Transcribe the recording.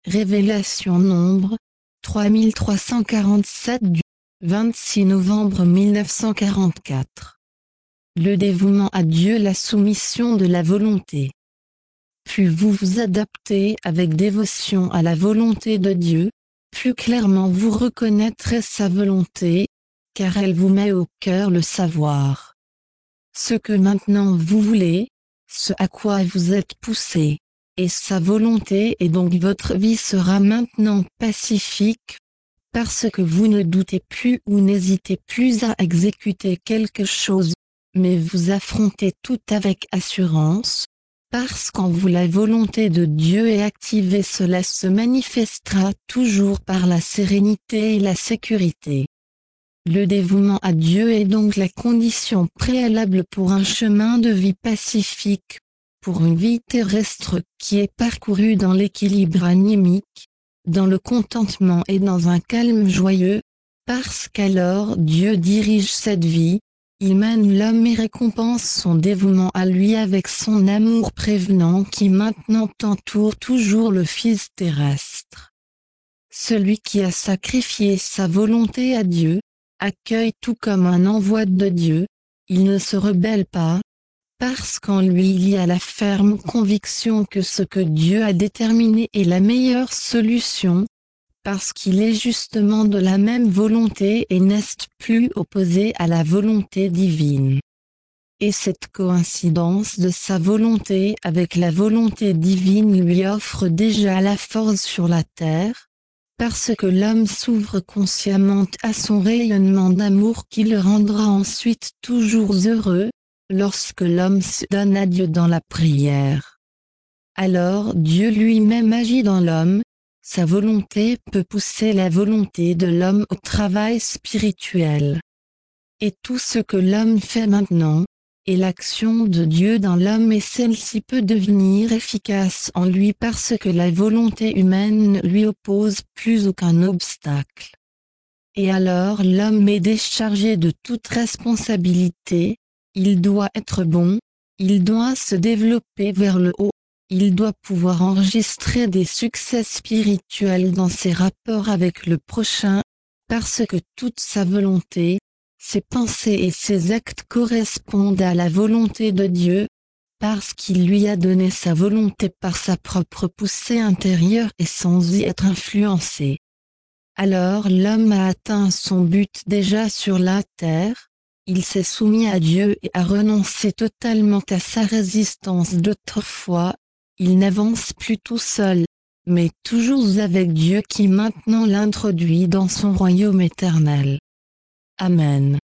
Révélation Nombre 3347 du 26 novembre 1944. Le dévouement à Dieu, la soumission de la volonté. Plus vous vous adaptez avec dévotion à la volonté de Dieu, plus clairement vous reconnaîtrez sa volonté, car elle vous met au cœur le savoir. Ce que maintenant vous voulez, ce à quoi vous êtes poussé, et sa volonté, et donc votre vie sera maintenant pacifique, parce que vous ne doutez plus ou n'hésitez plus à exécuter quelque chose, mais vous affrontez tout avec assurance, parce qu'en vous la volonté de Dieu est activée, cela se manifestera toujours par la sérénité et la sécurité. Le dévouement à Dieu est donc la condition préalable pour un chemin de vie pacifique, pour une vie terrestre qui est parcourue dans l'équilibre anémique, dans le contentement et dans un calme joyeux, parce qu'alors Dieu dirige cette vie, il mène l'homme et récompense son dévouement à lui avec son amour prévenant qui maintenant entoure toujours le Fils terrestre. Celui qui a sacrifié sa volonté à Dieu, accueille tout comme un envoi de Dieu, il ne se rebelle pas, parce qu'en lui il y a la ferme conviction que ce que Dieu a déterminé est la meilleure solution, parce qu'il est justement de la même volonté et n'est plus opposé à la volonté divine. Et cette coïncidence de sa volonté avec la volonté divine lui offre déjà la force sur la terre, parce que l'homme s'ouvre consciemment à son rayonnement d'amour qui le rendra ensuite toujours heureux, lorsque l'homme se donne à Dieu dans la prière. Alors Dieu lui-même agit dans l'homme, sa volonté peut pousser la volonté de l'homme au travail spirituel. Et tout ce que l'homme fait maintenant, et l'action de Dieu dans l'homme et celle-ci peut devenir efficace en lui parce que la volonté humaine ne lui oppose plus aucun obstacle. Et alors l'homme est déchargé de toute responsabilité, il doit être bon, il doit se développer vers le haut, il doit pouvoir enregistrer des succès spirituels dans ses rapports avec le prochain, parce que toute sa volonté, ses pensées et ses actes correspondent à la volonté de Dieu, parce qu'il lui a donné sa volonté par sa propre poussée intérieure et sans y être influencé. Alors l'homme a atteint son but déjà sur la terre, il s'est soumis à Dieu et a renoncé totalement à sa résistance d'autrefois, il n'avance plus tout seul, mais toujours avec Dieu qui maintenant l'introduit dans son royaume éternel. Amen.